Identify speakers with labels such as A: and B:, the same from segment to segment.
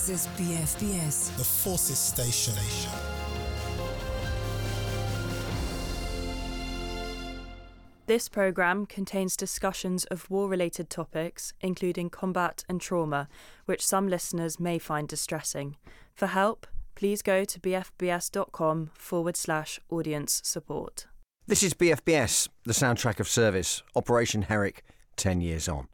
A: This is BFBS,
B: the Forces Station.
C: This programme contains discussions of war-related topics, including combat and trauma, which some listeners may find distressing. For help, please go to bfbs.com/audience support.
D: This is BFBS, the soundtrack of service, Operation Herrick, 10 years on.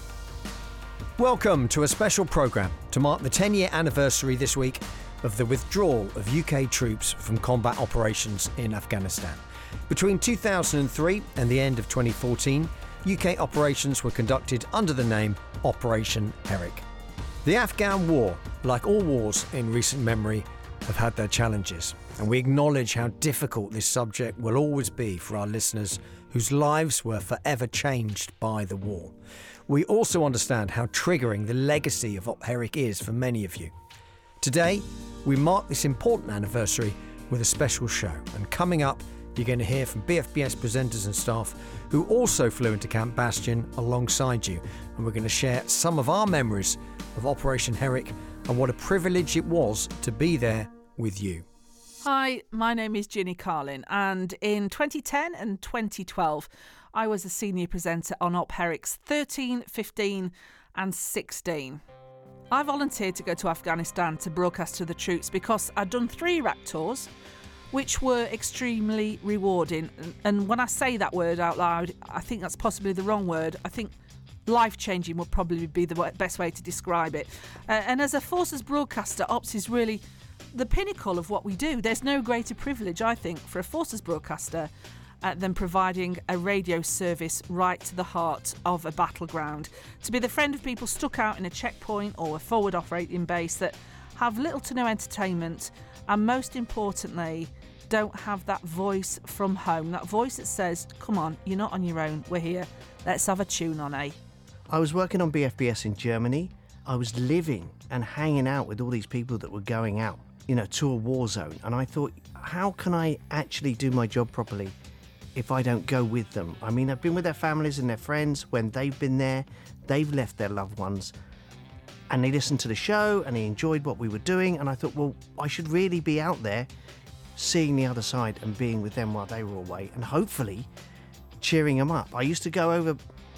D: Welcome to a special programme to mark the 10-year anniversary this week of the withdrawal of UK troops from combat operations in Afghanistan. Between 2003 and the end of 2014, UK operations were conducted under the name Operation Herrick. The Afghan War, like all wars in recent memory, have had their challenges, and we acknowledge how difficult this subject will always be for our listeners whose lives were forever changed by the war. We also understand how triggering the legacy of Op Herrick is for many of you. Today, we mark this important anniversary with a special show, and coming up, you're going to hear from BFBS presenters and staff who also flew into Camp Bastion alongside you, and we're going to share some of our memories of Operation Herrick and what a privilege it was to be there with you.
E: Hi, my name is Ginny Carlin, and in 2010 and 2012, I was a senior presenter on Op Herrick's 13, 15 and 16. I volunteered to go to Afghanistan to broadcast to the troops because I'd done 3 Iraq tours, which were extremely rewarding. And when I say that word out loud, I think that's possibly the wrong word. I think life-changing would probably be the best way to describe it. And as a Forces broadcaster, Ops is really the pinnacle of what we do. There's no greater privilege, I think, for a Forces broadcaster than providing a radio service right to the heart of a battleground. To be the friend of people stuck out in a checkpoint or a forward operating base that have little to no entertainment, and most importantly, don't have that voice from home, that voice that says, come on, you're not on your own, we're here, let's have a tune on, eh?
F: I was working on BFBS in Germany. I was living and hanging out with all these people that were going out, to a war zone. And I thought, how can I actually do my job properly if I don't go with them? I mean, I've been with their families and their friends when they've been there, they've left their loved ones, and they listened to the show and they enjoyed what we were doing. And I thought, well, I should really be out there seeing the other side and being with them while they were away and hopefully cheering them up. I used to go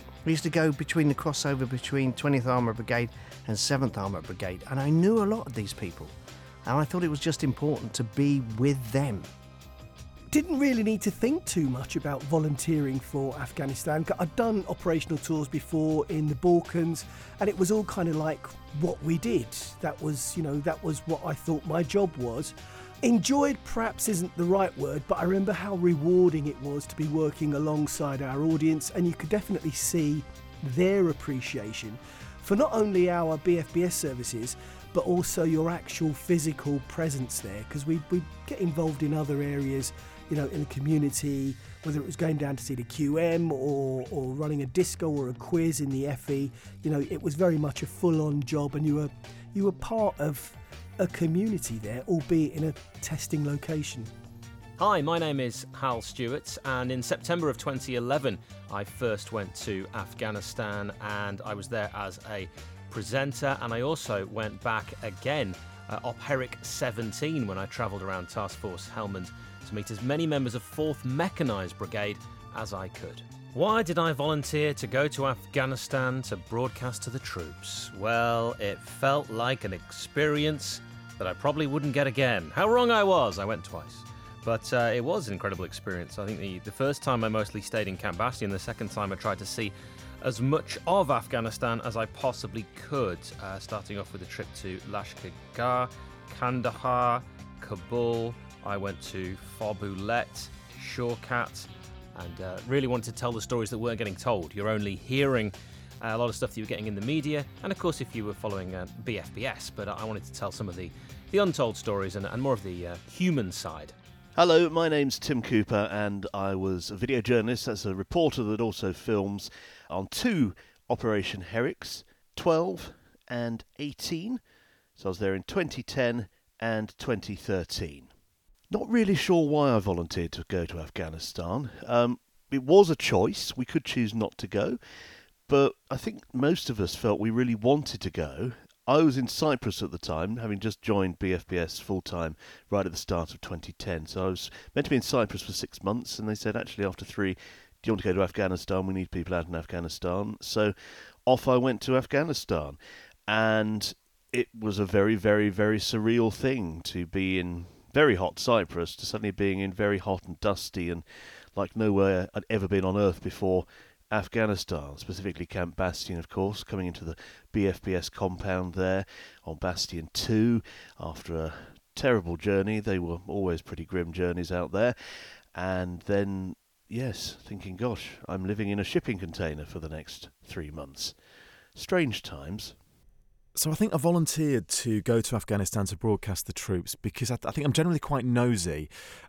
F: between the crossover between 20th Armoured Brigade and 7th Armoured Brigade, and I knew a lot of these people, and I thought it was just important to be with them.
G: Didn't really need to think too much about volunteering for Afghanistan. I'd done operational tours before in the Balkans, and it was all kind of like what we did. That was what I thought my job was. Enjoyed perhaps isn't the right word, but I remember how rewarding it was to be working alongside our audience, and you could definitely see their appreciation for not only our BFBS services, but also your actual physical presence there, because we get involved in other areas, in the community, whether it was going down to see the QM or running a disco or a quiz in the FE. It was very much a full-on job, and you were part of a community there, albeit in a testing location.
H: Hi, my name is Hal Stewart, and in September of 2011 I first went to Afghanistan, and I was there as a presenter, and I also went back again Op Herrick 17 when I travelled around Task Force Helmand to meet as many members of 4th Mechanised Brigade as I could. Why did I volunteer to go to Afghanistan to broadcast to the troops? Well, it felt like an experience that I probably wouldn't get again. How wrong I was! I went twice. But it was an incredible experience. I think the first time I mostly stayed in Camp Bastion, the second time I tried to see as much of Afghanistan as I possibly could, starting off with a trip to Lashkar Gah, Kandahar, Kabul. I went to Fobulet, Shawkat, and really wanted to tell the stories that weren't getting told. You're only hearing a lot of stuff that you were getting in the media, and of course if you were following BFBS, but I wanted to tell some of the untold stories and more of the human side.
I: Hello, my name's Tim Cooper, and I was a video journalist as a reporter that also films on 2 Operation Herricks, 12 and 18. So I was there in 2010 and 2013. Not really sure why I volunteered to go to Afghanistan. It was a choice. We could choose not to go. But I think most of us felt we really wanted to go. I was in Cyprus at the time, having just joined BFBS full-time right at the start of 2010. So I was meant to be in Cyprus for 6 months, and they said, actually, after 3, do you want to go to Afghanistan? We need people out in Afghanistan. So off I went to Afghanistan. And it was a very, very, very surreal thing to be in very hot Cyprus, to suddenly being in very hot and dusty and like nowhere I'd ever been on earth before, Afghanistan, specifically Camp Bastion, of course, coming into the BFBS compound there on Bastion 2 after a terrible journey. They were always pretty grim journeys out there. And then, yes, thinking, gosh, I'm living in a shipping container for the next 3 months. Strange times.
A: So I think I volunteered to go to Afghanistan to broadcast the troops because I think I'm generally quite nosy,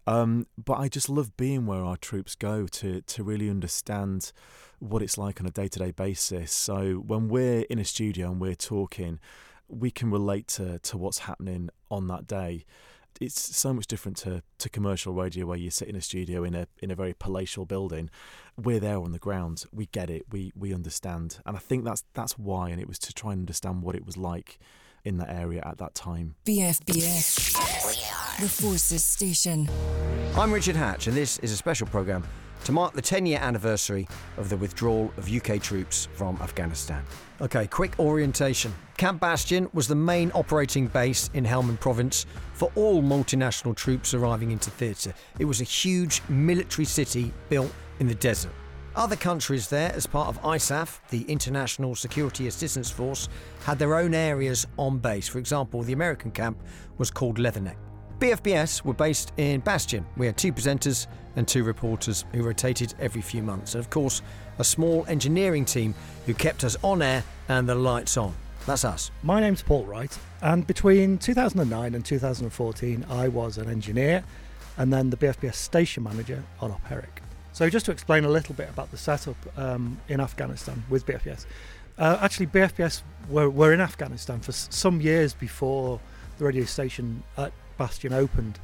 A: but I just love being where our troops go to really understand what it's like on a day-to-day basis. So when we're in a studio and we're talking, we can relate to what's happening on that day. It's so much different to commercial radio where you sit in a studio in a very palatial building. We're there on the ground. We get it. We understand. And I think that's why. And it was to try and understand what it was like in that area at that time.
B: BFBS, the Forces Station.
D: I'm Richard Hatch, and this is a special programme to mark the 10-year anniversary of the withdrawal of UK troops from Afghanistan. OK, quick orientation. Camp Bastion was the main operating base in Helmand Province for all multinational troops arriving into theatre. It was a huge military city built in the desert. Other countries there, as part of ISAF, the International Security Assistance Force, had their own areas on base. For example, the American camp was called Leatherneck. BFBS were based in Bastion. We had 2 presenters and 2 reporters who rotated every few months. And of course, a small engineering team who kept us on air and the lights on. That's us.
J: My name's Paul Wright, and between 2009 and 2014 I was an engineer and then the BFBS station manager on Op Herrick. So just to explain a little bit about the setup in Afghanistan with BFBS. Actually, BFBS were in Afghanistan for some years before the radio station at Bastion opened,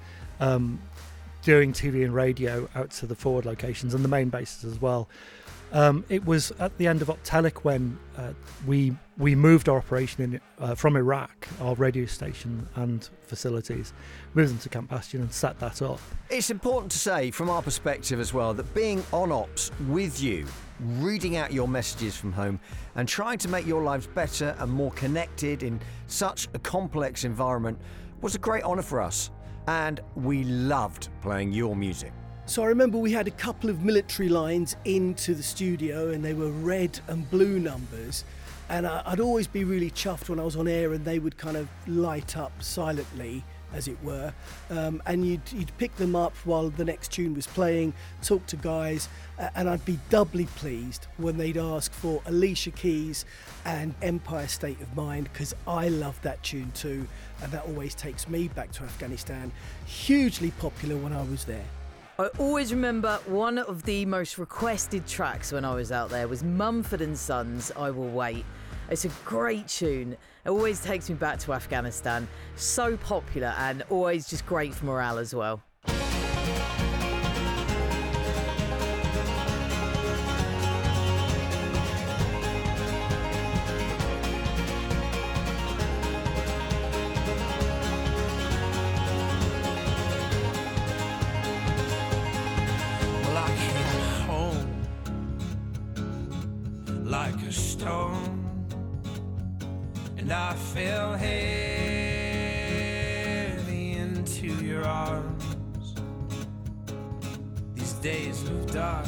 J: doing TV and radio out to the forward locations and the main bases as well. It was at the end of Optelic when we moved our operation from Iraq, our radio station and facilities, moved them to Camp Bastion and set that up.
D: It's important to say, from our perspective as well, that being on ops with you, reading out your messages from home and trying to make your lives better and more connected in such a complex environment was a great honour for us. And we loved playing your music.
G: So I remember we had a couple of military lines into the studio and they were red and blue numbers, and I'd always be really chuffed when I was on air and they would kind of light up silently, as it were, and you'd pick them up while the next tune was playing, talk to guys, and I'd be doubly pleased when they'd ask for Alicia Keys and Empire State of Mind, because I love that tune too, and that always takes me back to Afghanistan. Hugely popular when I was there.
K: I always remember one of the most requested tracks when I was out there was Mumford & Sons' I Will Wait. It's a great tune. It always takes me back to Afghanistan. So popular and always just great for morale as well.
L: Like a stone, and I fell heavy into your arms. These days of dark,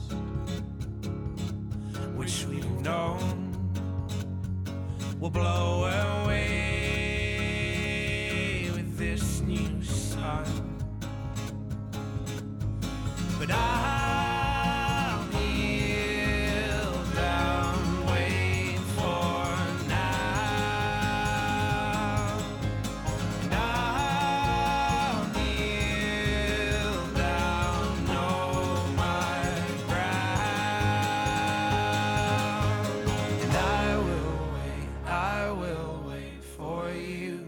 L: which we've known, will blow away with this new sun. But I'll kneel down, wait for now. And I'll kneel down, know my ground. And I will wait for you.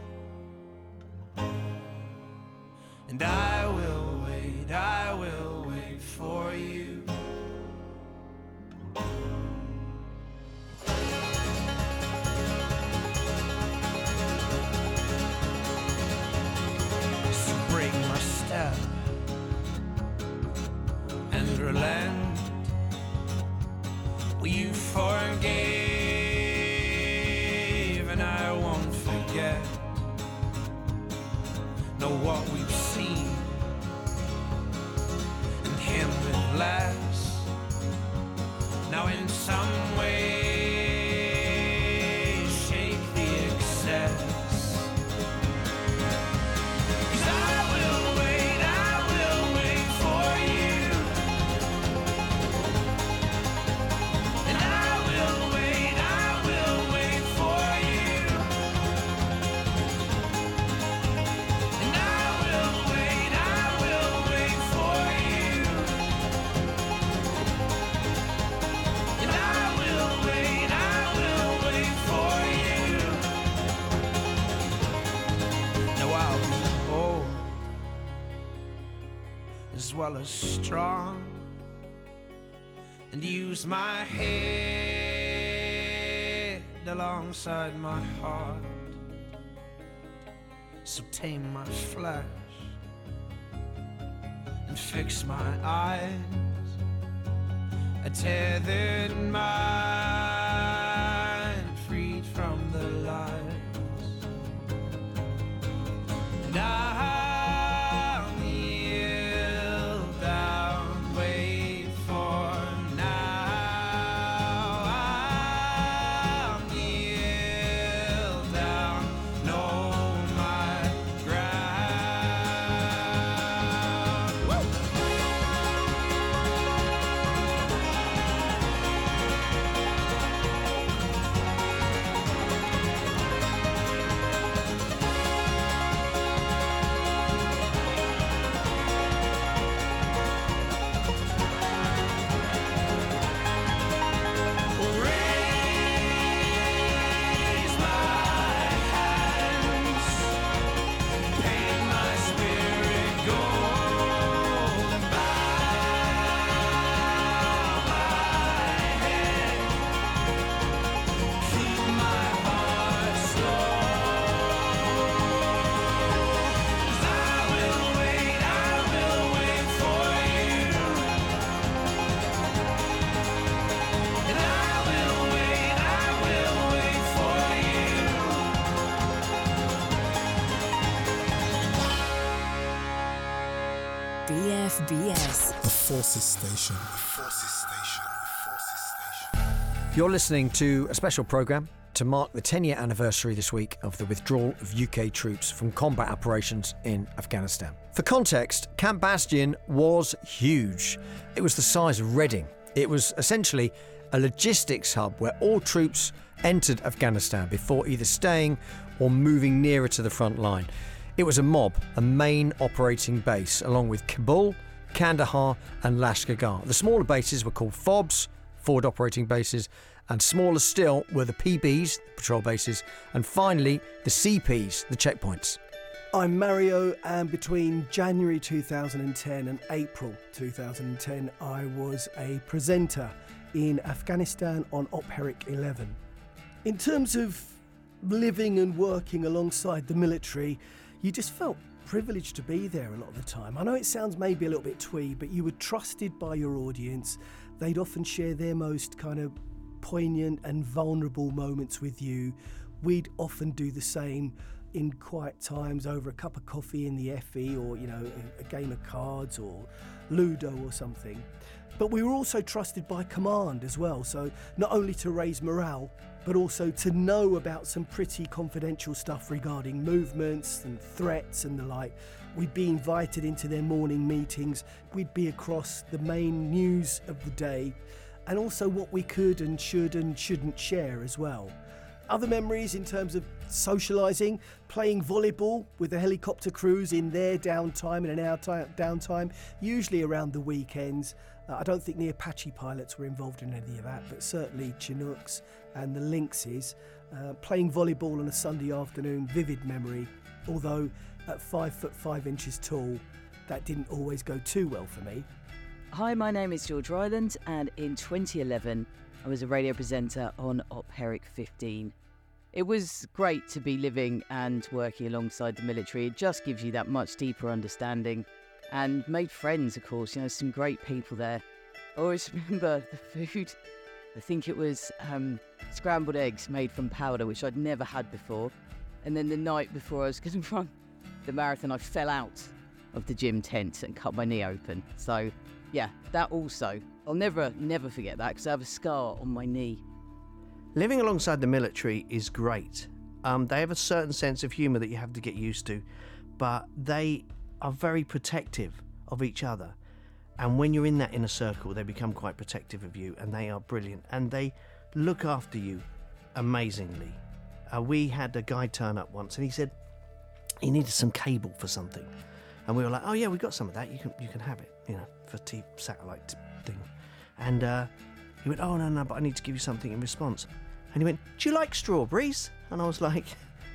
L: And I will wait as well as strong, and use my head alongside my heart. So tame my flesh and fix my eyes, a tethered mind freed from the lies. And I'll kneel down, wait for now. I'll kneel down, know my ground. Woo! Raise my hands, paint my spirit gold, and bow my head, keep my heart slow. 'Cause I will wait for you, and I will wait for you.
B: BFBS.
M: The Forces Station.
D: You're listening to a special programme to mark the 10-year anniversary this week of the withdrawal of UK troops from combat operations in Afghanistan. For context, Camp Bastion was huge. It was the size of Reading. It was essentially a logistics hub where all troops entered Afghanistan before either staying or moving nearer to the front line. It was a MOB, a main operating base, along with Kabul, Kandahar and Lashkar. The smaller bases were called FOBs, forward operating bases, and smaller still were the PBs, the patrol bases, and finally the CPs, the checkpoints.
G: I'm Mario, and between January 2010 and April 2010, I was a presenter in Afghanistan on Op Herrick 11. In terms of living and working alongside the military, you just felt privileged to be there a lot of the time. I know it sounds maybe a little bit twee, but you were trusted by your audience. They'd often share their most kind of poignant and vulnerable moments with you. We'd often do the same in quiet times over a cup of coffee in the FE, or, you know, a game of cards or Ludo or something. But we were also trusted by command as well, so not only to raise morale, but also to know about some pretty confidential stuff regarding movements and threats and the like. We'd be invited into their morning meetings, we'd be across the main news of the day, and also what we could and should and shouldn't share as well. Other memories in terms of socialising, playing volleyball with the helicopter crews in their downtime and in our downtime, usually around the weekends. I don't think the Apache pilots were involved in any of that, but certainly Chinooks and the Lynxes. Playing volleyball on a Sunday afternoon, vivid memory, although at 5'5" tall, that didn't always go too well for me.
N: Hi, my name is George Ryland, and in 2011 I was a radio presenter on Op Herrick 15. It was great to be living and working alongside the military. It just gives you that much deeper understanding, and made friends, of course, you know, some great people there. I always remember the food. I think it was scrambled eggs made from powder, which I'd never had before. And then the night before I was going to run the marathon, I fell out of the gym tent and cut my knee open. So yeah, that also, I'll never forget that, because I have a scar on my knee.
F: Living alongside the military is great. They have a certain sense of humour that you have to get used to, but they are very protective of each other. And when you're in that inner circle, they become quite protective of you, and they are brilliant. And they look after you amazingly. We had a guy turn up once, and he said he needed some cable for something. And we were like, oh yeah, we got some of that. You can have it, you know, for satellite thing. And he went, oh no, but I need to give you something in response. And he went, do you like strawberries? And I was like,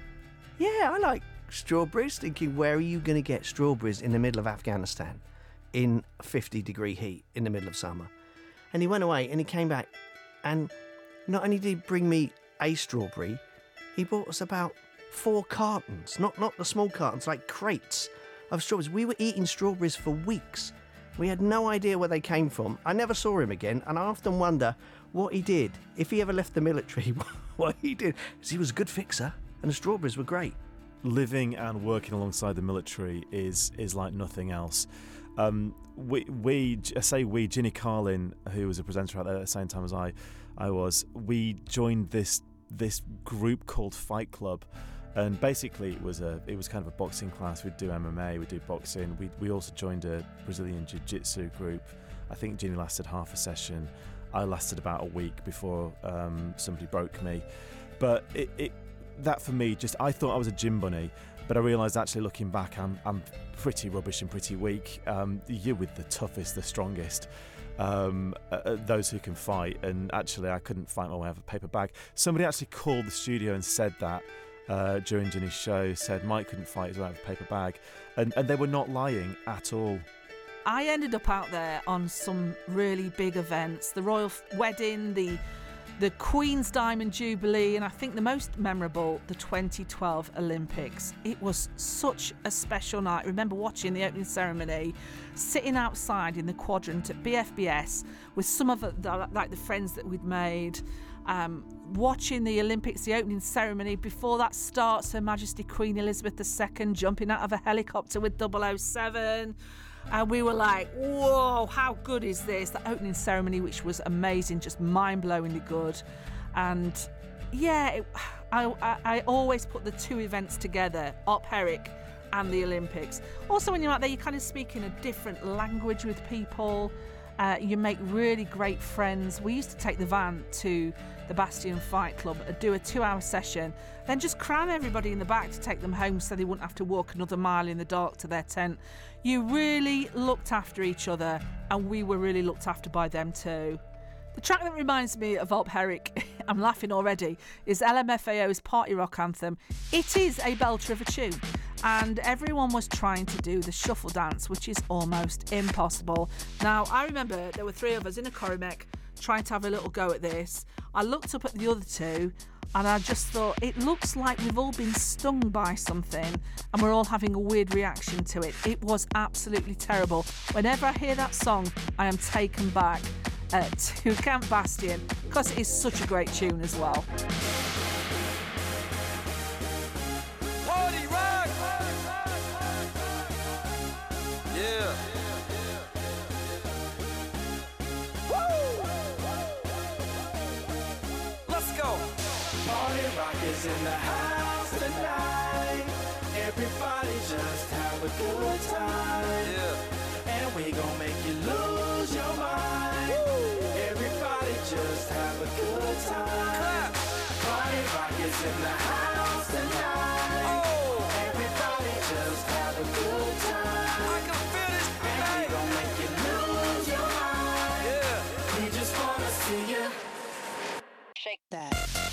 F: yeah, I like strawberries. Thinking, where are you going to get strawberries in the middle of Afghanistan? in 50-degree heat in the middle of summer. And he went away and he came back, and not only did he bring me a strawberry, he brought us about 4 cartons, not the small cartons, like crates of strawberries. We were eating strawberries for weeks. We had no idea where they came from. I never saw him again, and I often wonder what he did, if he ever left the military, what he did. Because he was a good fixer, and the strawberries were great.
A: Living and working alongside the military is like nothing else. Ginny Carlin, who was a presenter out there at the same time as I was, we joined this group called Fight Club. And basically, it was kind of a boxing class. We'd do MMA, we'd do boxing. We also joined a Brazilian Jiu-Jitsu group. I think Ginny lasted half a session. I lasted about a week before somebody broke me. But that for me, I thought I was a gym bunny, but I realised actually looking back, I'm pretty rubbish and pretty weak. You're with the toughest, the strongest, those who can fight. And actually, I couldn't fight my way out of a paper bag. Somebody actually called the studio and said that. During Ginny's show, said Mike couldn't fight his way out of a paper bag, and they were not lying at all.
E: I ended up out there on some really big events, the royal wedding, the Queen's Diamond Jubilee, and I think the most memorable, the 2012 Olympics. It was such a special night. I remember watching the opening ceremony, sitting outside in the quadrant at BFBS with some of the friends that we'd made, watching the Olympics, the opening ceremony. Before that starts, Her Majesty Queen Elizabeth II jumping out of a helicopter with 007. And we were like, whoa, how good is this? The opening ceremony, which was amazing, just mind-blowingly good. And yeah, I always put the two events together, Op Herrick and the Olympics. Also, when you're out there, you kind of speak in a different language with people. You make really great friends. We used to take the van to the Bastion Fight Club, do a 2-hour session, then just cram everybody in the back to take them home so they wouldn't have to walk another mile in the dark to their tent. You really looked after each other, and we were really looked after by them too. The track that reminds me of Op Herrick, I'm laughing already, is LMFAO's Party Rock anthem. It is a belter of a tune, and everyone was trying to do the shuffle dance, which is almost impossible. Now, I remember there were 3 of us in a Corrimec trying to have a little go at this. I looked up at the other 2, and I just thought, it looks like we've all been stung by something and we're all having a weird reaction to it. It was absolutely terrible. Whenever I hear that song, I am taken back to Camp Bastion, because it is such a great tune as well.
L: Party rock! Yeah. Woo! Let's go. Party rock is in the house tonight. Everybody just have a good time. Yeah. And we gon' make you lose your mind. Woo! Everybody just have a good time. Clap. Party rock is in the house tonight. Oh. Everybody just have a good time. I can feel this tonight. And we gon' make you lose your mind. Yeah. We just wanna see you shake that.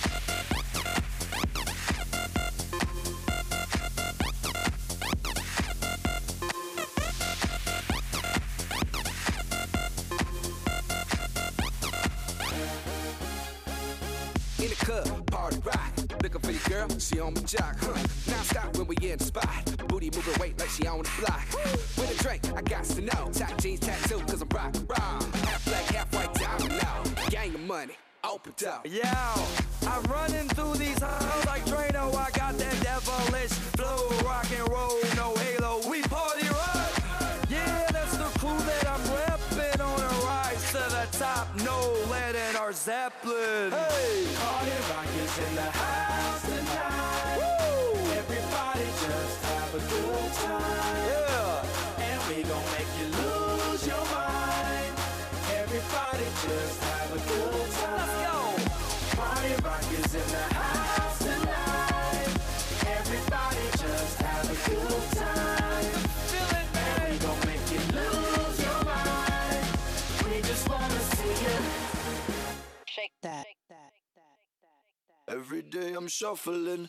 M: In the club, party rock. Looking for your girl, she on my jock. Now stop when we in the spot. Booty moving weight like she on the block. With a drink, I got to know. Tight jeans, tattoo, cause I'm rock and roll. Half black, half white, diamond now. Gang of money, open up.
L: Yo, I'm running through these halls like Drano. I got that devilish flow, rock and roll, no halo. We party rock. Yeah, that's the crew that I'm repping on a rise to the top. No lead in our Zeppelin. Hey, party rock is in the house tonight. Woo! Everybody just have a good time. Yeah, and we gon' make you lose your mind. Everybody just have a good time. Let's go. Party rock is in the house tonight. Everybody just have a good time. Feel it, man. And we gon' make you lose your mind. We just wanna see you shake that. Every day I'm shuffling.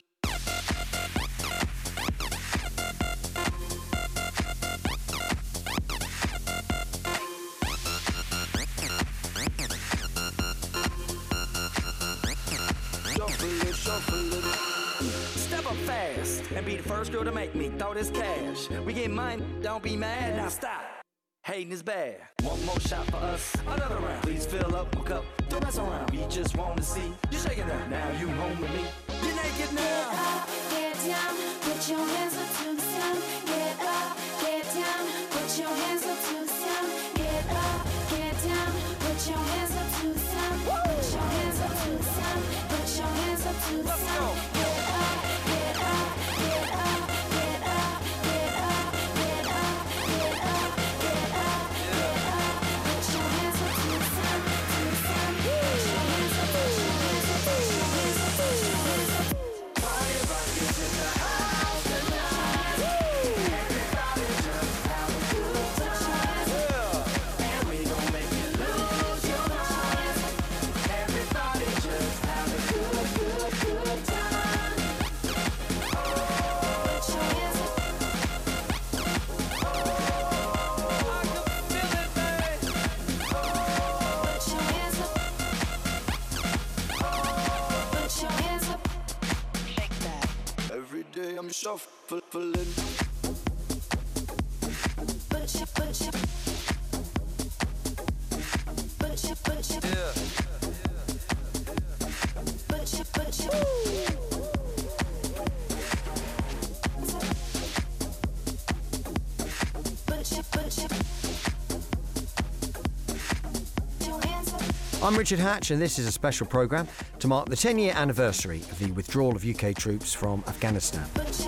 L: shuffling. Step up fast and be the first girl to make me throw this cash. We get mine, don't be mad. Now stop. Hating is bad. One more shot for us, another round. Please fill up my cup, don't mess around. We just want to see you shaking up. Now you home with me. You're naked now.
O: Get up, get down, put your hands up to the sound. Get up, get down, put your hands up to the sound. Get up, get down, put your hands up to the sound. Put your hands up to the sound. Put your hands up to the sound. Get up, get up, get up, get up, get up, get up, get up, get up, get up. Put your hands up to the sound, to the sound. Put your hands up, put your hands up, put your hands up, put your hands up. Party rockers in the house tonight. Everybody just have a good time. And we gon' make you lose your mind. Everybody just have a good, good, good time. Put your hands up. I can feel it, babe. Put your hands up. Put your hands up. Shake that.
L: Every day I'm shuffling.
O: Put your
L: Yeah.
D: I'm Richard Hatch, and this is a special programme to mark the 10-year anniversary of the withdrawal of UK troops from Afghanistan.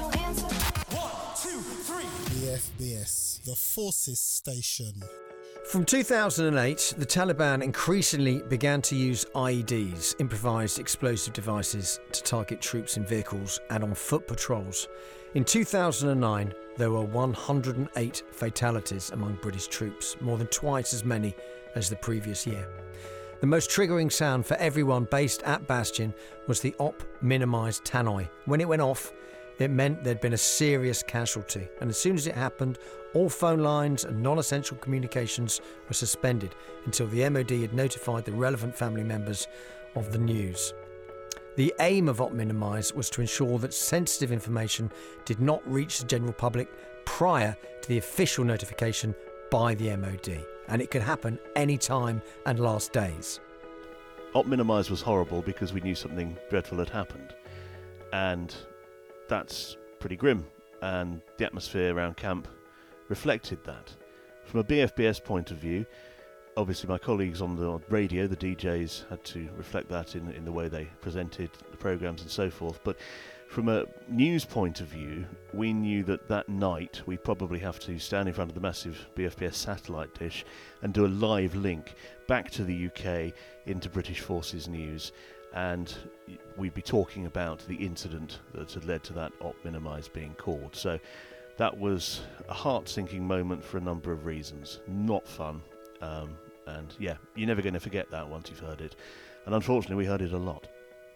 P: BFBS, the Forces Station.
D: From 2008, the Taliban increasingly began to use IEDs, improvised explosive devices, to target troops in vehicles and on foot patrols. In 2009, there were 108 fatalities among British troops, more than twice as many as the previous year. The most triggering sound for everyone based at Bastion was the Op minimised tannoy. When it went off, it meant there'd been a serious casualty, and as soon as it happened, all phone lines and non-essential communications were suspended until the MOD had notified the relevant family members of the news. The aim of Op Minimise was to ensure that sensitive information did not reach the general public prior to the official notification by the MOD, and it could happen any time and last days.
I: Op Minimise was horrible because we knew something dreadful had happened, and that's pretty grim, and the atmosphere around camp reflected that. From a BFBS point of view, obviously my colleagues on the radio, the DJs, had to reflect that in the way they presented the programmes and so forth, but from a news point of view, we knew that night we'd probably have to stand in front of the massive BFBS satellite dish and do a live link back to the UK into British Forces News, and we'd be talking about the incident that had led to that Op Minimise being called. So that was a heart-sinking moment for a number of reasons. Not fun, and yeah, you're never going to forget that once you've heard it. And unfortunately, we heard it a lot.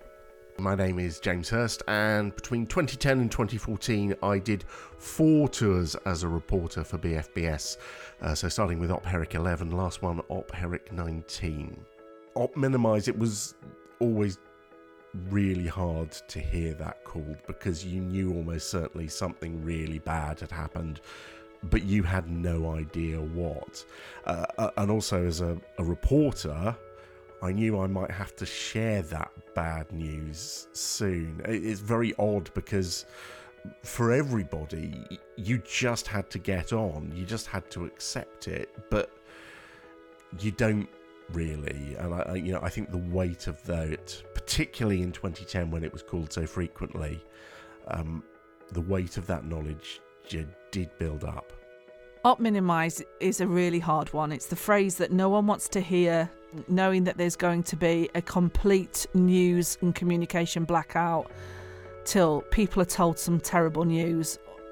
Q: My name is James Hurst, and between 2010 and 2014 I did 4 tours as a reporter for BFBS, so starting with Op Herrick 11, last one Op Herrick 19. Op Minimise, it was always really hard to hear that called because you knew almost certainly something really bad had happened, but you had no idea what. And also as a reporter, I knew I might have to share that bad news soon. It's very odd because for everybody, you just had to get on. You just had to accept it, but you don't really. And I think the weight of that, particularly in 2010 when it was called so frequently, the weight of that knowledge did build up.
E: Op Minimise is a really hard one. It's the phrase that no one wants to hear, knowing that there's going to be a complete news and communication blackout till people are told some terrible news.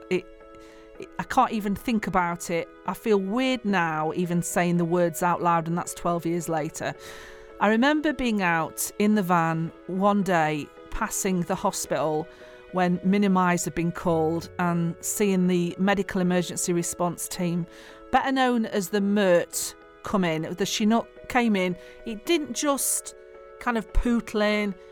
E: I can't even think about it. I feel weird now even saying the words out loud, and that's 12 years later. I remember being out in the van one day passing the hospital when Minimise had been called and seeing the medical emergency response team, better known as the MERT, come in. The Chinook came in. It didn't just kind of pootle in.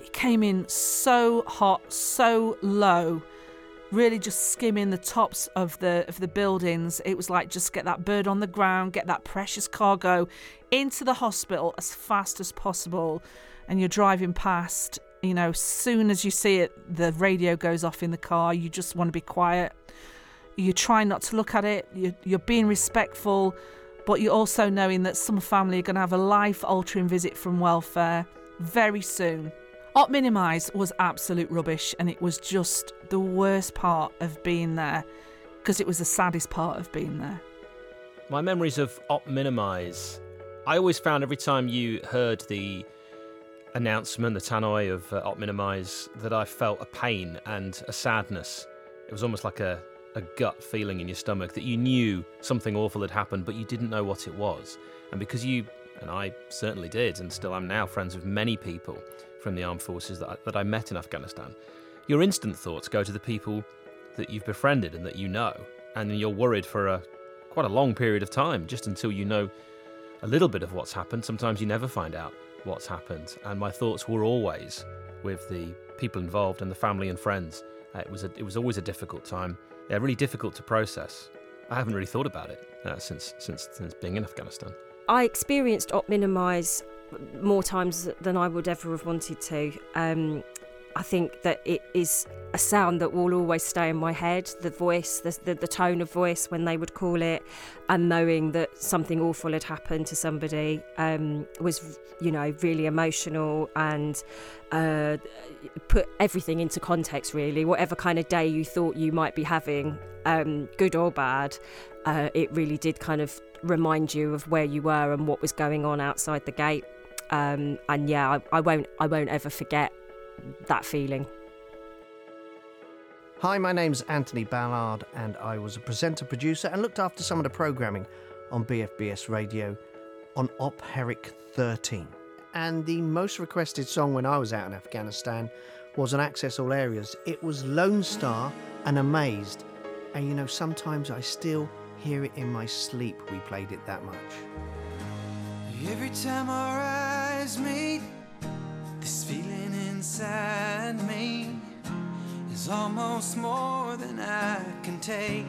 E: it came in so hot, so low, really just skimming the tops of the buildings. It was like, just get that bird on the ground, get that precious cargo into the hospital as fast as possible. And you're driving past, you know, soon as you see it, the radio goes off in the car. You just want to be quiet. You try not to look at it. You're being respectful, but you're also knowing that some family are going to have a life-altering visit from welfare very soon. Op Minimise was absolute rubbish, and it was just the worst part of being there, because it was the saddest part of being there.
H: My memories of Op Minimise, I always found every time you heard the announcement, the tannoy of Op Minimise, that I felt a pain and a sadness. It was almost like a gut feeling in your stomach that you knew something awful had happened, but you didn't know what it was. And because you, and I certainly did, and still am now, friends with many people from the armed forces that I met in Afghanistan, your instant thoughts go to the people that you've befriended and that you know, and you're worried for quite a long period of time, just until you know a little bit of what's happened. Sometimes you never find out what's happened, and my thoughts were always with the people involved and the family and friends. It was always a difficult time, really difficult to process. I haven't really thought about it since being in Afghanistan.
R: I experienced Op Minimise more times than I would ever have wanted to. I think that it is a sound that will always stay in my head, the voice, the tone of voice when they would call it, and knowing that something awful had happened to somebody was, you know, really emotional, and put everything into context, really. Whatever kind of day you thought you might be having, good or bad, it really did kind of remind you of where you were and what was going on outside the gate. And yeah, I won't ever forget that feeling.
F: Hi, my name's Anthony Ballard, and I was a presenter, producer, and looked after some of the programming on BFBS Radio on Op Herrick 13. And the most requested song when I was out in Afghanistan was on Access All Areas. It was Lone Star and Amazed. And you know, sometimes I still hear it in my sleep. We played it that much.
L: Every time our eyes meet, this feeling inside me is almost more than I can take.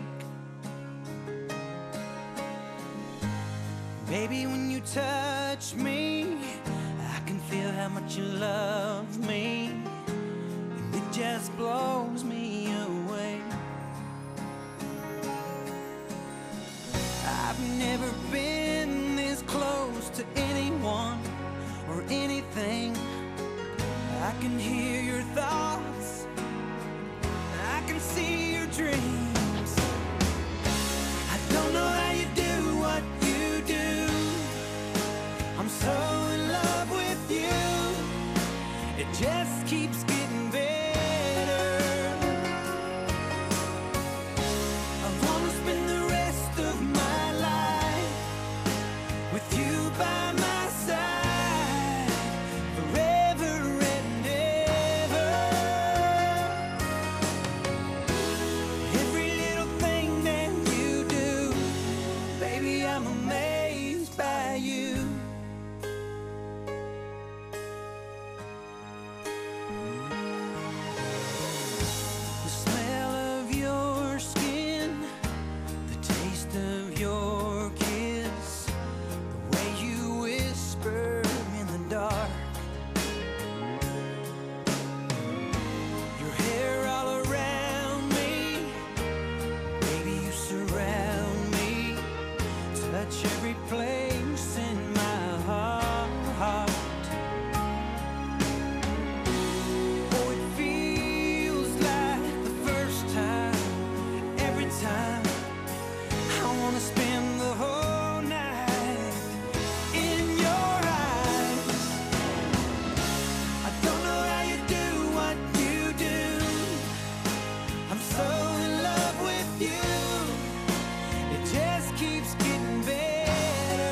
L: Baby, when you touch me, I can feel how much you love me, and it just blows me away. I've never been this close to anyone or anything. I can hear your thoughts, I can see your dreams. I don't know how you do what you do. I'm so in love with you. It just keeps getting better. I wanna spend the rest of my life with you by my side forever and ever. Every little thing that you do, baby, I'm amazed by you. The smell of your skin, the taste of your kiss, the way you whisper in the dark, your hair all around me, baby, you surround me, touch every place in my heart. Oh, it feels like the first time, every time. I wanna spend the whole night in your eyes. I don't know how you do what you do. I'm so in love with you. It just keeps getting better.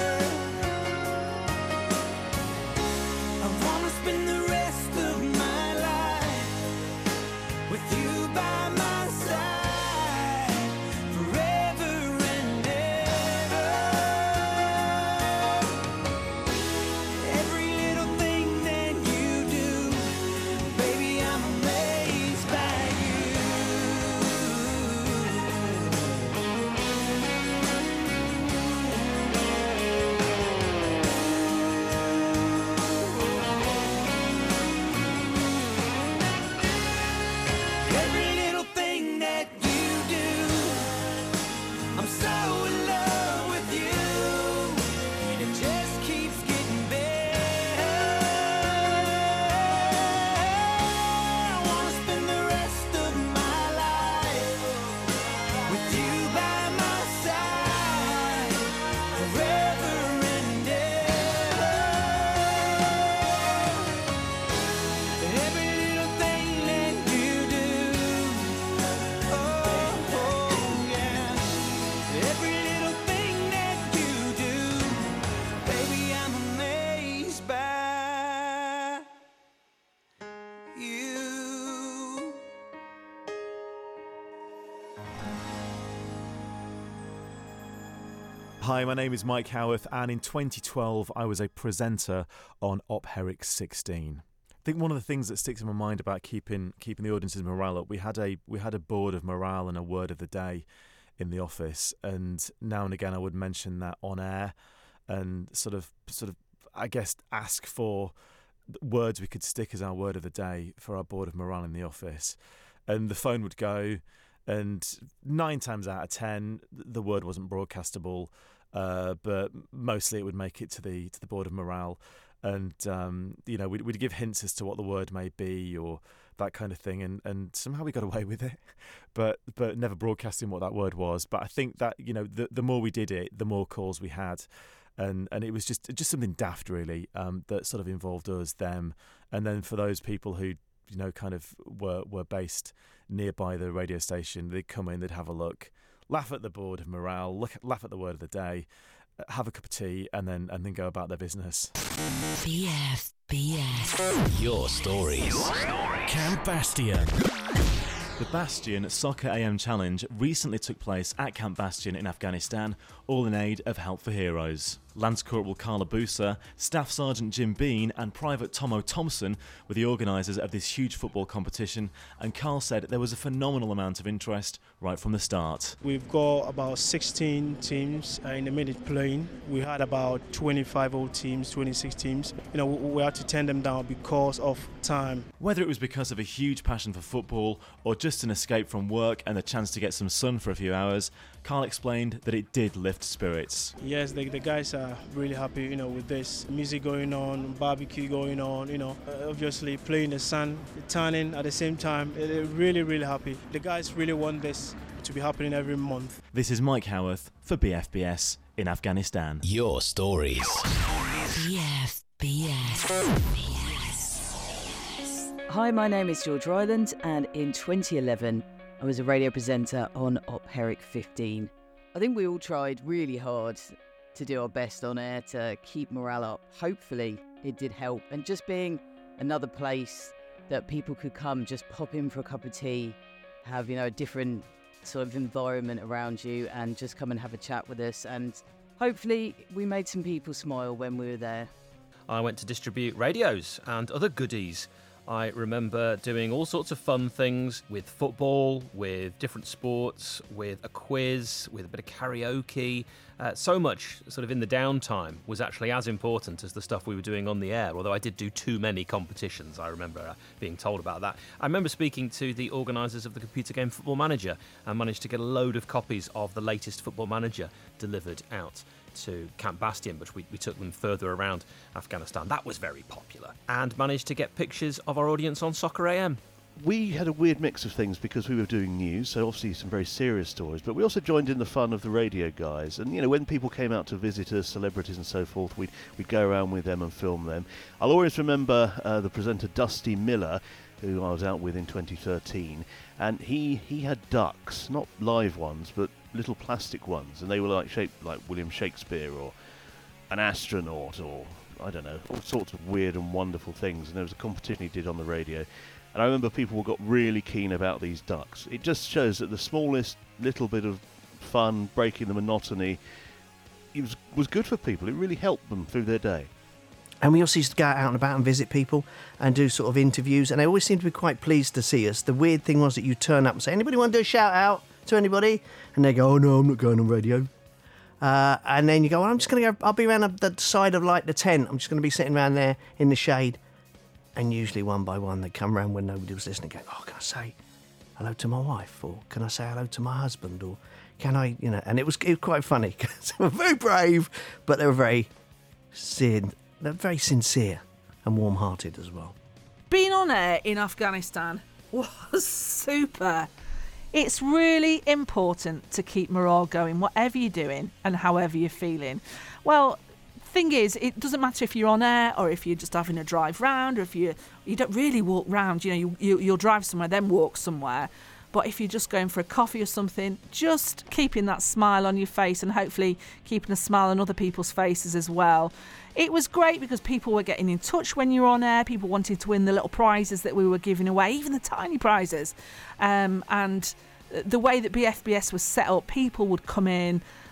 A: Hi, my name is Mike Howarth, and in 2012 I was a presenter on Op Herrick 16. I think one of the things that sticks in my mind about keeping the audience's morale up, we had a board of morale and a word of the day in the office, and now and again I would mention that on air and sort of I guess ask for words we could stick as our word of the day for our board of morale in the office, and the phone would go, and 9 times out of 10 the word wasn't broadcastable, but mostly it would make it to the board of morale, and we'd give hints as to what the word may be or that kind of thing, and somehow we got away with it, but never broadcasting what that word was. But I think that the more we did it, the more calls we had, and it was just something daft really, that sort of involved us, them, and then for those people who kind of were based nearby the radio station, they'd come in, they'd have a look, laugh at the board of morale, laugh at the word of the day, have a cup of tea, and then go about their business.
B: BFBS.
S: Your stories. Camp Bastion.
A: The Bastion Soccer AM Challenge recently took place at Camp Bastion in Afghanistan, all in aid of Help for Heroes. Lance Corporal Carla Booser, Staff Sergeant Jim Bean and Private Tomo Thompson were the organisers of this huge football competition, and Carl said there was a phenomenal amount of interest right from the start.
T: We've got about 16 teams in the minute playing. We had about 25 old teams, 26 teams. We had to turn them down because of time.
A: Whether it was because of a huge passion for football or just an escape from work and the chance to get some sun for a few hours, Carl explained that it did lift spirits.
T: Yes, the guys are really happy, with this music going on, barbecue going on, obviously playing the sun, tanning at the same time. They're really, really happy. The guys really want this to be happening every month.
A: This is Mike Howarth for BFBS in Afghanistan.
S: Your stories.
B: BFBS.
N: Hi, my name is George Ryland, and in 2011 I was a radio presenter on Op Herrick 15. I think we all tried really hard to do our best on air to keep morale up. Hopefully it did help, and just being another place that people could come, just pop in for a cup of tea, have a different sort of environment around you, and just come and have a chat with us, and hopefully we made some people smile when we were there.
H: I went to distribute radios and other goodies. I remember doing all sorts of fun things with football, with different sports, with a quiz, with a bit of karaoke. So much sort of in the downtime was actually as important as the stuff we were doing on the air, although I did do too many competitions. I remember being told about that. I remember speaking to the organisers of the computer game Football Manager and managed to get a load of copies of the latest Football Manager delivered out to Camp Bastion, but we took them further around Afghanistan. That was very popular, and managed to get pictures of our audience on Soccer AM.
I: We had a weird mix of things because we were doing news, so obviously some very serious stories, but we also joined in the fun of the radio guys. And, when people came out to visit us, celebrities and so forth, we'd go around with them and film them. I'll always remember the presenter Dusty Miller, who I was out with in 2013, and he had ducks, not live ones, but little plastic ones, and they were shaped like William Shakespeare or an astronaut or, I don't know, all sorts of weird and wonderful things. And there was a competition he did on the radio. And I remember people got really keen about these ducks. It just shows that the smallest little bit of fun, breaking the monotony, it was good for people. It really helped them through their day.
F: And we also used to go out and about and visit people and do sort of interviews, and they always seemed to be quite pleased to see us. The weird thing was that you turn up and say, anybody want to do a shout out to anybody? And they go, oh no, I'm not going on radio. And then you go, well, I'm just going to go, I'll be around the side of the tent. I'm just going to be sitting around there in the shade. And usually one by one they'd come round when nobody was listening and go, oh, can I say hello to my wife? Or can I say hello to my husband? Or can I, and it was quite funny because they were very brave, but they were very sincere and warm-hearted as well.
E: Being on air in Afghanistan was super. It's really important to keep morale going, whatever you're doing and however you're feeling. Well, thing is, it doesn't matter if you're on air or if you're just having a drive round, or if you don't really walk round. You'll drive somewhere, then walk somewhere. But if you're just going for a coffee or something, just keeping that smile on your face and hopefully keeping a smile on other people's faces as well. It was great because people were getting in touch when you were on air. People wanted to win the little prizes that we were giving away, even the tiny prizes. And the way that BFBS was set up, people would come in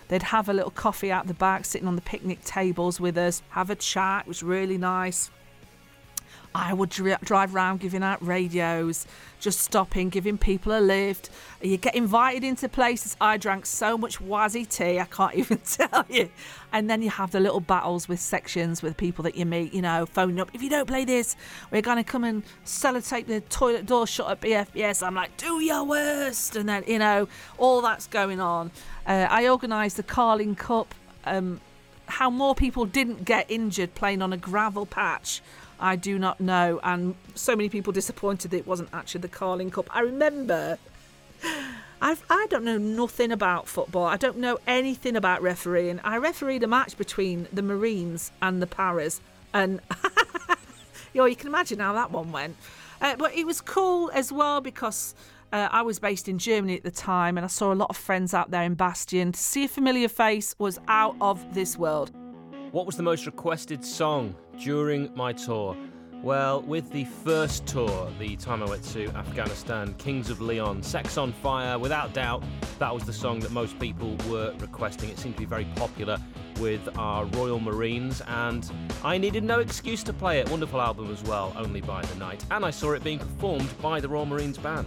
E: They'd have a little coffee out the back, sitting on the picnic tables with us, have a chat. It was really nice. I would drive around giving out radios, just stopping, giving people a lift. You get invited into places. I drank so much Wazzy tea, I can't even tell you. And then you have the little battles with sections with people that you meet, phoning up. If you don't play this, we're going to come and sellotape the toilet door shut at BFBS. I'm like, do your worst. And then, all that's going on. I organised the Carling Cup. How more people didn't get injured playing on a gravel patch, I do not know, and so many people disappointed that it wasn't actually the Carling Cup. I remember, I don't know nothing about football. I don't know anything about refereeing. I refereed a match between the Marines and the Paras, and you can imagine how that one went. But it was cool as well because I was based in Germany at the time, and I saw a lot of friends out there in Bastion. To see a familiar face was out of this world.
H: What was the most requested song during my tour? Well, with the first tour, the time I went to Afghanistan, Kings of Leon, Sex on Fire, without doubt, that was the song that most people were requesting. It seemed to be very popular with our Royal Marines, and I needed no excuse to play it. Wonderful album as well, Only by the Night. And I saw it being performed by the Royal Marines Band.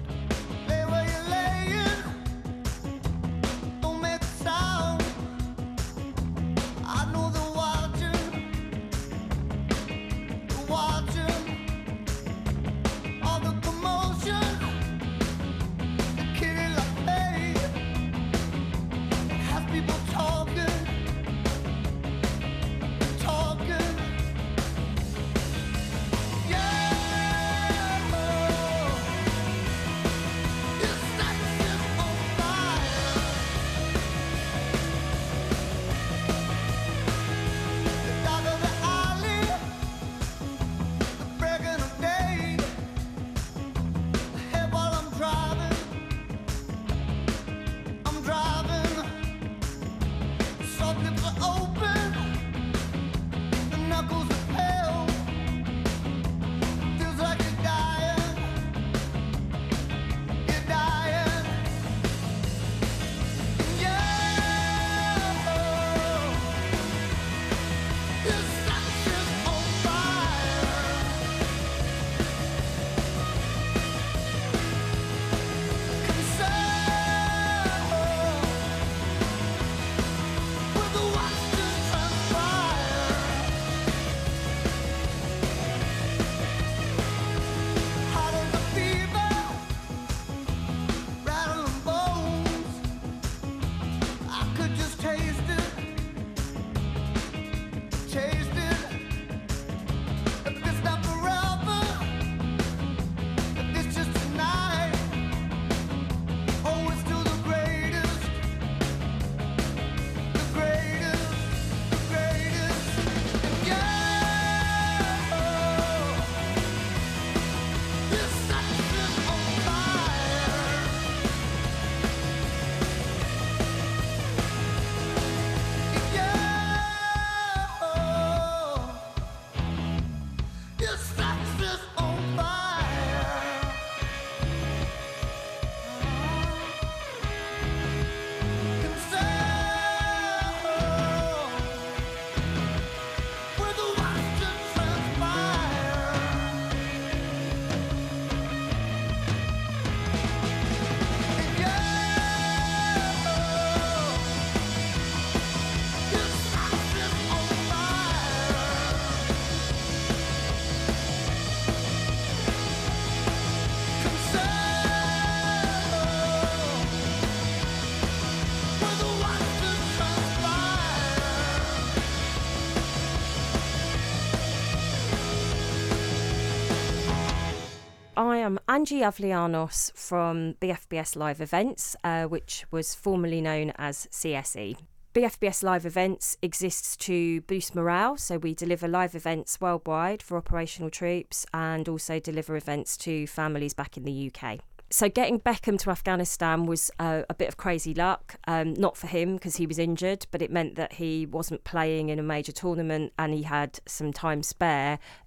R: I am Angie Avlianos from BFBS Live Events, which was formerly known as CSE. BFBS Live Events exists to boost morale, so we deliver live events worldwide for operational troops and also deliver events to families back in the UK. So getting Beckham to Afghanistan was a bit of crazy luck, not for him because he was injured, but it meant that he wasn't playing in a major tournament and he had some time spare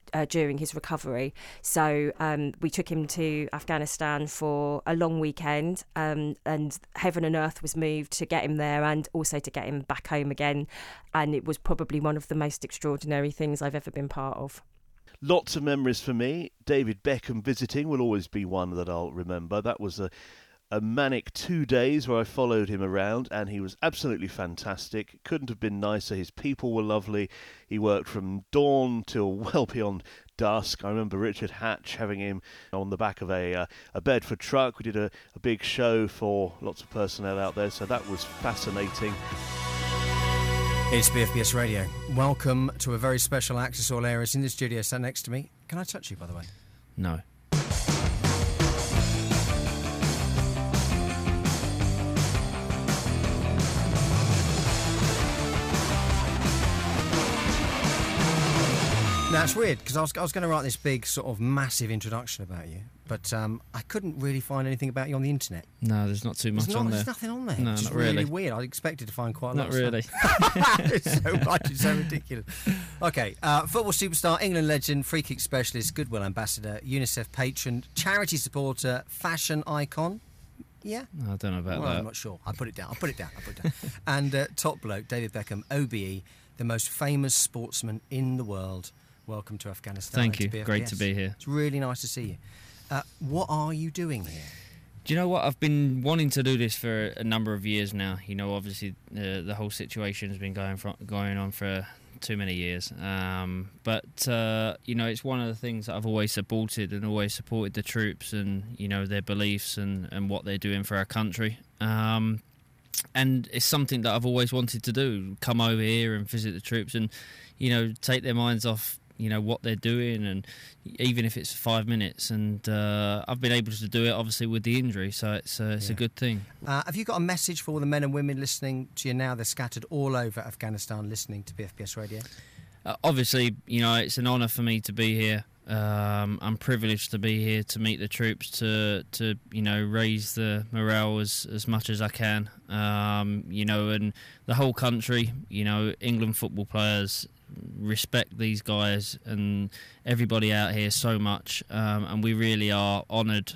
R: during his recovery. So we took him to Afghanistan for a long weekend, and heaven and earth was moved to get him there and also to get him back home again. And it was probably one of the most extraordinary things I've ever been part of.
I: Lots of memories for me. David Beckham visiting will always be one that I'll remember. That was a manic 2 days where I followed him around, and he was absolutely fantastic. Couldn't have been nicer. His people were lovely. He worked from dawn till well beyond dusk. I remember Richard Hatch having him on the back of a Bedford truck. We did a big show for lots of personnel out there, so that was fascinating.
D: It's BFBS Radio. Welcome to a very special Access All Areas in the studio sat next to me. Can I touch you, by the way?
U: No.
D: Now, it's weird, because I was going to write this big, sort of massive introduction about you, but I couldn't really find anything about you on the internet.
U: No, there's not too much on there.
D: There's nothing on there.
U: No,
D: it's
U: not
D: really
U: really.
D: Weird. I expected to find quite a lot
U: Not
D: of
U: really.
D: stuff. It's so much, it's so ridiculous. Okay, football superstar, England legend, free kick specialist, Goodwill ambassador, UNICEF patron, charity supporter, fashion icon. Yeah?
U: I don't know about
D: Well,
U: that.
D: I'm not sure. I put it down. And top bloke, David Beckham, OBE, the most famous sportsman in the world. Welcome to Afghanistan.
U: Thank you.
D: To BFBS.
U: Great to be here.
D: It's really nice to see you. What are you doing here?
U: Do you know what? I've been wanting to do this for a number of years now. You know, obviously the whole situation has been going on for too many years. But you know, it's one of the things that I've always supported the troops and, you know, their beliefs and what they're doing for our country. And it's something that I've always wanted to do, come over here and visit the troops and, you know, take their minds off, you know, what they're doing, and even if it's 5 minutes. And I've been able to do it, obviously, with the injury, so it's a good thing.
D: Have you got a message for all the men and women listening to you now? They're scattered all over Afghanistan listening to BFBS Radio.
U: Obviously, you know, it's an honour for me to be here. I'm privileged to be here to meet the troops, to you know, raise the morale as much as I can. You know, and the whole country, you know, England football players respect these guys and everybody out here so much, and we really are honoured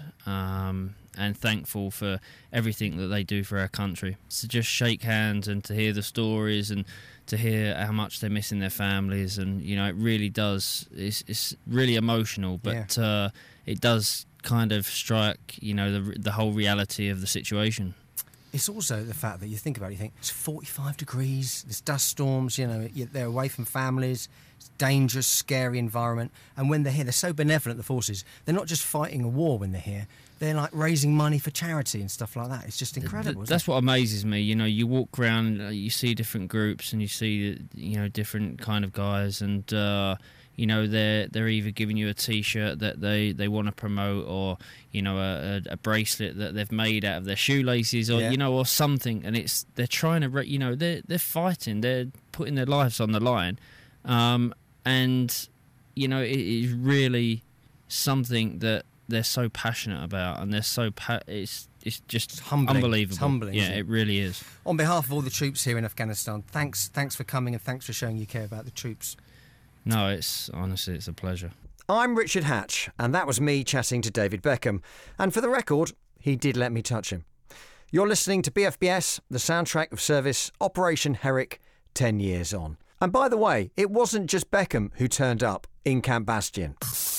U: and thankful for everything that they do for our country. To just shake hands and to hear the stories and to hear how much they're missing their families, and, you know, it really does, it's really emotional, but it does kind of strike, you know, the whole reality of the situation.
D: It's also the fact that you think about it, you think, it's 45 degrees, there's dust storms, you know, they're away from families, it's a dangerous, scary environment. And when they're here, they're so benevolent, the forces. They're not just fighting a war when they're here, they're like raising money for charity and stuff like that. It's just incredible.
U: That's what amazes me. You know, you walk around, you see different groups and you see, you know, different kind of guys, and you know, they're either giving you a T-shirt that they want to promote, or, you know, a bracelet that they've made out of their shoelaces, or you know, or something, and they're trying to, you know, they're fighting, they're putting their lives on the line, and, you know, it is really something that they're so passionate about, and they're so it's just
D: humbling.
U: Unbelievable.
D: It's humbling.
U: Yeah, it really is.
D: On behalf of all the troops here in Afghanistan, thanks for coming, and thanks for showing you care about the troops.
U: No, it's honestly, it's a pleasure.
D: I'm Richard Hatch, and that was me chatting to David Beckham. And for the record, he did let me touch him. You're listening to BFBS, the soundtrack of service, Operation Herrick, 10 years on. And by the way, it wasn't just Beckham who turned up in Camp Bastion.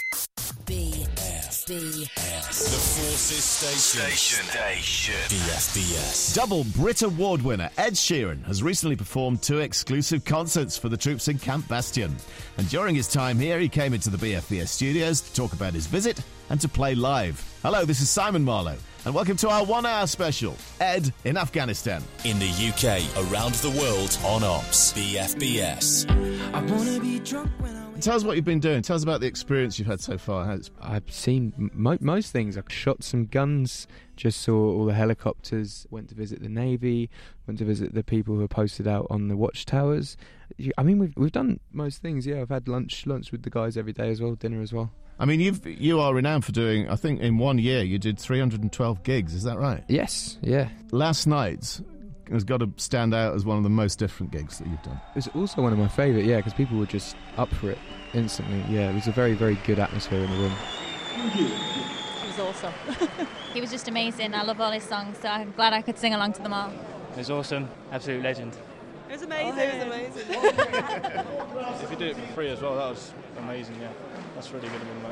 S: BFBS. The Forces Station. BFBS.
V: Double Brit Award winner Ed Sheeran has recently performed 2 exclusive concerts for the troops in Camp Bastion. And during his time here, he came into the BFBS studios to talk about his visit and to play live. Hello, this is Simon Marlowe, and welcome to our 1 hour special, Ed in Afghanistan.
S: In the UK, around the world, on Ops. BFBS.
V: I wanna be drunk when Tell us what you've been doing. Tell us about the experience you've had so far.
W: I've seen most things. I shot some guns, just saw all the helicopters, went to visit the Navy, went to visit the people who are posted out on the watchtowers. I mean, we've done most things, yeah. I've had lunch with the guys every day as well, dinner as well.
V: I mean, you are renowned for doing, I think in 1 year you did 312 gigs, is that right?
W: Yes, yeah.
V: Last night, has got to stand out as one of the most different gigs that you've done.
W: It was also one of my favourite, yeah, because people were just up for it instantly. Yeah, it was a very, very good atmosphere in the room.
C: It was awesome. He was just amazing. I love all his songs, so I'm glad I could sing along to them all.
T: It was awesome. Absolute legend.
C: It was amazing.
J: It was amazing.
T: If you did it for free as well, that was amazing, yeah. That's really good of him,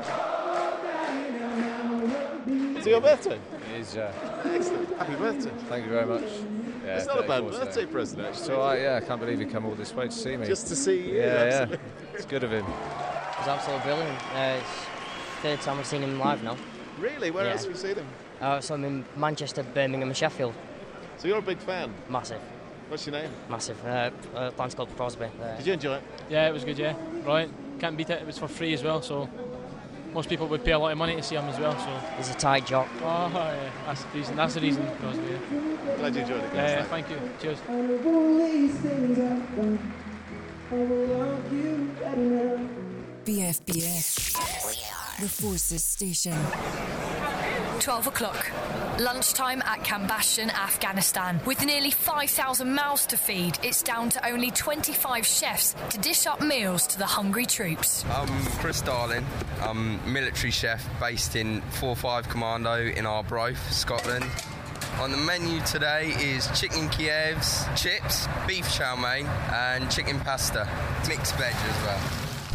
T: mate.
K: Is it your birthday?
J: It is, yeah.
K: Excellent. Happy birthday.
J: Thank you very much. Yeah,
K: It's not a bad
J: 34
K: birthday
J: today.
K: present, actually.
J: It's all right, yeah. I can't believe he came all this way to see me.
K: Just to see you,
J: Yeah,
K: absolutely.
J: yeah. It's good of him.
X: It was absolutely brilliant. It's the third time I've seen him live now.
K: Really? Where else have you seen him?
X: I saw him in Manchester, Birmingham and Sheffield.
K: So you're a big fan?
X: Massive.
K: What's your name?
X: Massive. Band's called Crosby.
K: Did you enjoy it?
T: Yeah, it was good, yeah. Brilliant. Can't beat it. It was for free as well, so most people would pay a lot of money to see him as well. So
X: He's a tight jock.
T: Oh, yeah. That's the reason. That's the reason. Crosby, yeah.
K: Glad you enjoyed it, guys.
T: Yeah, thank you. Cheers.
B: BFBS, the Forces Station.
Y: 12 o'clock. Lunchtime at Kambashan, Afghanistan. With nearly 5,000 mouths to feed, it's down to only 25 chefs to dish up meals to the hungry troops.
Z: I'm Chris Darling. I'm military chef based in 4-5 Commando in Arbroath, Scotland. On the menu today is chicken Kievs, chips, beef chow mein and chicken pasta. Mixed veg as well.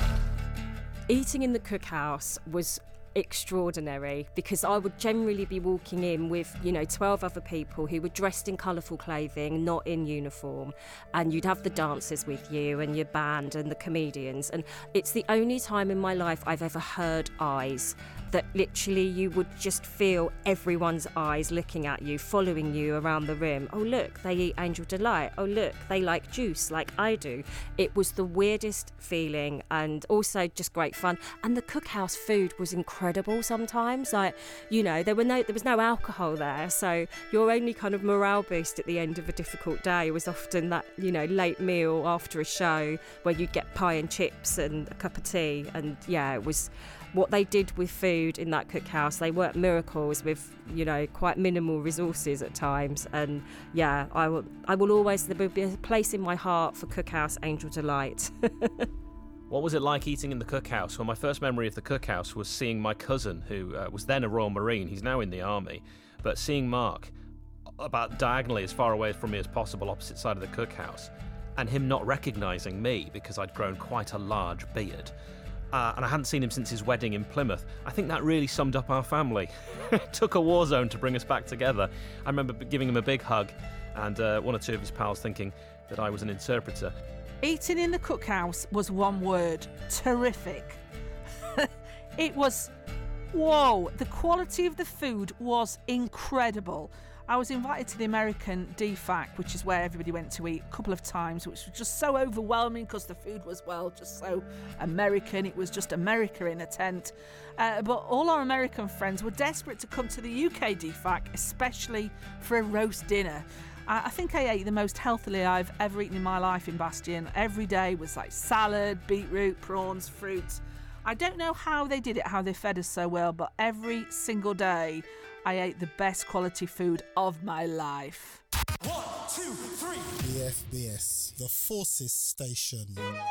R: Eating in the cookhouse was extraordinary because I would generally be walking in with 12 other people who were dressed in colourful clothing, not in uniform, and you'd have the dancers with you and your band and the comedians, and it's the only time in my life I've ever heard eyes, that literally you would just feel everyone's eyes looking at you, following you around the room. Oh look, they eat Angel Delight. Oh look, they like juice like I do. It was the weirdest feeling and also just great fun. And the cookhouse food was incredible sometimes. There was no alcohol there, so your only kind of morale boost at the end of a difficult day was often that, late meal after a show where you'd get pie and chips and a cup of tea. And yeah, it was what they did with food in that cookhouse. They worked miracles with, quite minimal resources at times. And yeah, I will always, there will be a place in my heart for Cookhouse Angel Delight.
H: What was it like eating in the cookhouse? Well, my first memory of the cookhouse was seeing my cousin, who was then a Royal Marine. He's now in the army. But seeing Mark about diagonally as far away from me as possible, opposite side of the cookhouse, and him not recognising me because I'd grown quite a large beard. And I hadn't seen him since his wedding in Plymouth. I think that really summed up our family. It took a war zone to bring us back together. I remember giving him a big hug and one or two of his pals thinking that I was an interpreter.
E: Eating in the cookhouse was one word: terrific. It was, whoa, the quality of the food was incredible. I was invited to the American DFAC, which is where everybody went to eat, a couple of times, which was just so overwhelming because the food was, just so American. It was just America in a tent. But all our American friends were desperate to come to the UK DFAC, especially for a roast dinner. I think I ate the most healthily I've ever eaten in my life in Bastion. Every day was like salad, beetroot, prawns, fruit. I don't know how they did it, how they fed us so well, but every single day I ate the best quality food of my life.
P: 1, 2, 3. BFBS, the Forces Station.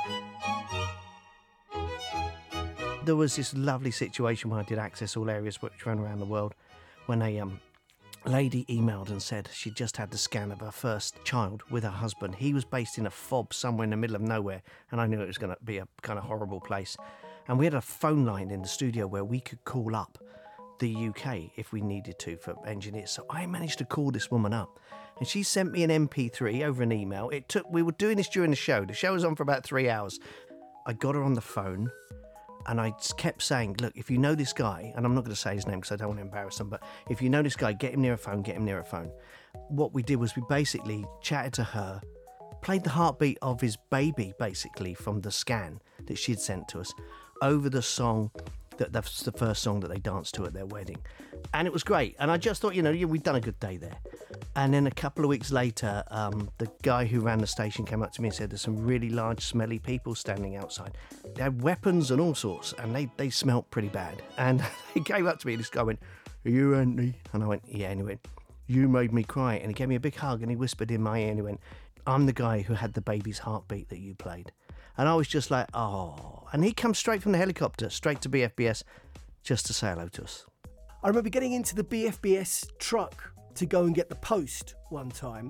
F: There was this lovely situation when I did Access All Areas, which ran around the world, when a lady emailed and said she'd just had the scan of her first child with her husband. He was based in a fob somewhere in the middle of nowhere, and I knew it was going to be a kind of horrible place. And we had a phone line in the studio where we could call up the UK if we needed to for engineers. So I managed to call this woman up, and she sent me an MP3 over an email. We were doing this during the show. The show was on for about 3 hours. I got her on the phone, and I kept saying, look, if you know this guy, and I'm not going to say his name because I don't want to embarrass him, but if you know this guy, get him near a phone. What we did was we basically chatted to her, played the heartbeat of his baby, basically, from the scan that she'd sent to us, over the song that's the first song that they danced to at their wedding. And it was great. And I just thought, we'd done a good day there. And then a couple of weeks later, the guy who ran the station came up to me and said, there's some really large, smelly people standing outside. They had weapons and all sorts, and they smelt pretty bad. And he came up to me and this guy went, are you Anthony? And I went, yeah. And he went, you made me cry. And he gave me a big hug and he whispered in my ear and he went, I'm the guy who had the baby's heartbeat that you played. And I was just like, oh. And he comes straight from the helicopter, straight to BFBS, just to say hello to us.
A: I remember getting into the BFBS truck to go and get the post one time,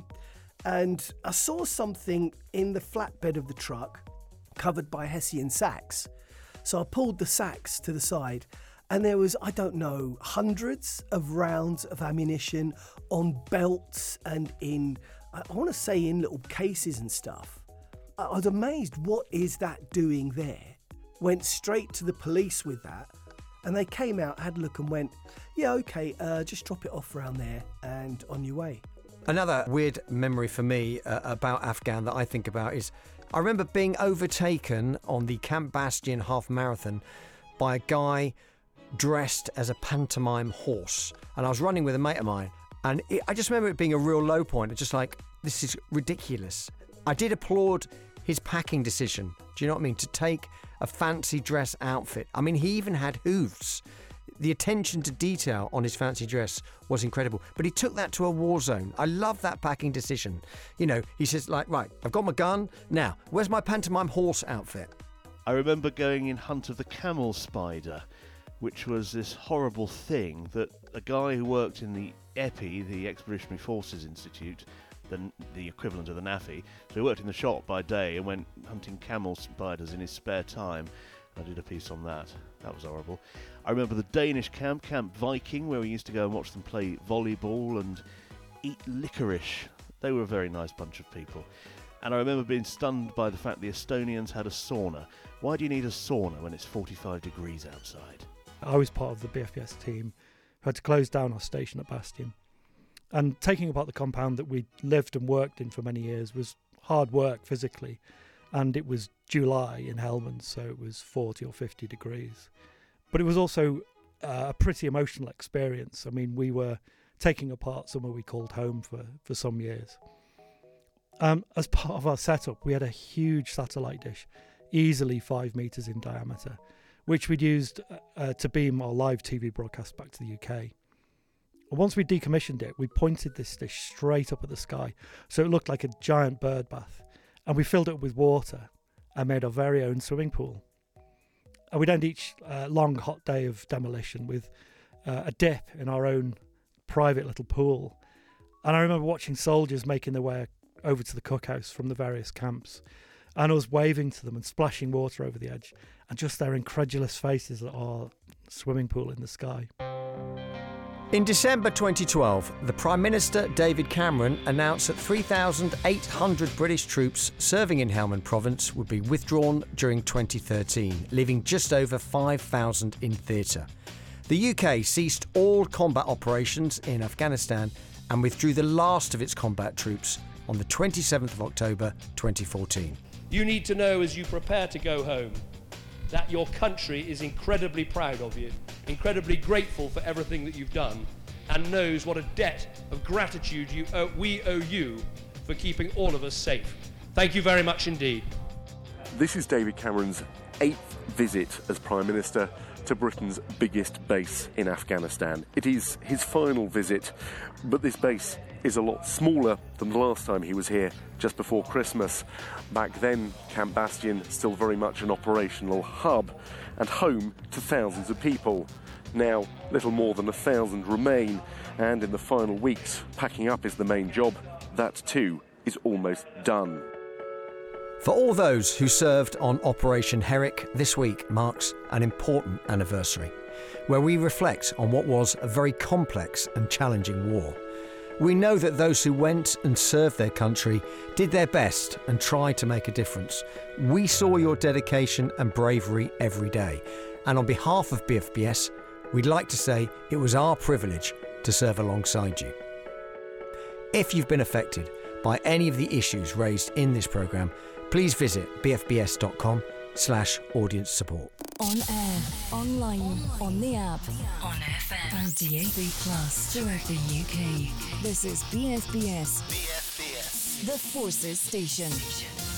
A: and I saw something in the flatbed of the truck covered by Hessian sacks. So I pulled the sacks to the side, and there was, I don't know, hundreds of rounds of ammunition on belts and in, I want to say, in little cases and stuff. I was amazed, what is that doing there? Went straight to the police with that, and they came out, had a look and went, yeah, okay, just drop it off around there and on your way.
D: Another weird memory for me about Afghan that I think about is I remember being overtaken on the Camp Bastion half marathon by a guy dressed as a pantomime horse, and I was running with a mate of mine, and I just remember it being a real low point. It's just like, this is ridiculous. I did applaud his packing decision, do you know what I mean, to take a fancy dress outfit. I mean, he even had hooves. The attention to detail on his fancy dress was incredible. But he took that to a war zone. I love that packing decision. You know, he says, like, right, I've got my gun. Now, where's my pantomime horse outfit?
I: I remember going in hunt of the camel spider, which was this horrible thing that a guy who worked in the EPI, the Expeditionary Forces Institute, the equivalent of the NAFI, so he worked in the shop by day and went hunting camel spiders in his spare time. I did a piece on that. That was horrible. I remember the Danish camp, Camp Viking, where we used to go and watch them play volleyball and eat licorice. They were a very nice bunch of people. And I remember being stunned by the fact the Estonians had a sauna. Why do you need a sauna when it's 45 degrees outside?
G: I was part of the BFBS team who had to close down our station at Bastion. And taking apart the compound that we lived and worked in for many years was hard work physically. And it was July in Helmand, so it was 40 or 50 degrees. But it was also a pretty emotional experience. I mean, we were taking apart somewhere we called home for some years. As part of our setup, we had a huge satellite dish, easily 5 metres in diameter, which we'd used to beam our live TV broadcast back to the UK. Once we decommissioned it, we pointed this dish straight up at the sky, so it looked like a giant bird bath, and we filled it up with water and made our very own swimming pool. And we'd end each long, hot day of demolition with a dip in our own private little pool. And I remember watching soldiers making their way over to the cookhouse from the various camps, and us waving to them and splashing water over the edge, and just their incredulous faces at our swimming pool in the sky.
D: In December 2012, the Prime Minister David Cameron announced that 3,800 British troops serving in Helmand Province would be withdrawn during 2013, leaving just over 5,000 in theatre. The UK ceased all combat operations in Afghanistan and withdrew the last of its combat troops on the 27th of October 2014.
L: You need to know as you prepare to go home that your country is incredibly proud of you, incredibly grateful for everything that you've done, and knows what a debt of gratitude we owe you for keeping all of us safe. Thank you very much indeed.
M: This is David Cameron's 8th visit as Prime Minister to Britain's biggest base in Afghanistan. It is his final visit, but this base is a lot smaller than the last time he was here, just before Christmas. Back then, Camp Bastion still very much an operational hub and home to thousands of people. Now, little more than 1,000 remain, and in the final weeks, packing up is the main job. That too is almost done.
D: For all those who served on Operation Herrick, this week marks an important anniversary, where we reflect on what was a very complex and challenging war. We know that those who went and served their country did their best and tried to make a difference. We saw your dedication and bravery every day. And on behalf of BFBS, we'd like to say it was our privilege to serve alongside you. If you've been affected by any of the issues raised in this programme, please visit bfbs.com/audience support.
B: On air, online, on the app, on FM, and DAB+ throughout the UK. This is BFBS. BFBS. The Forces Station.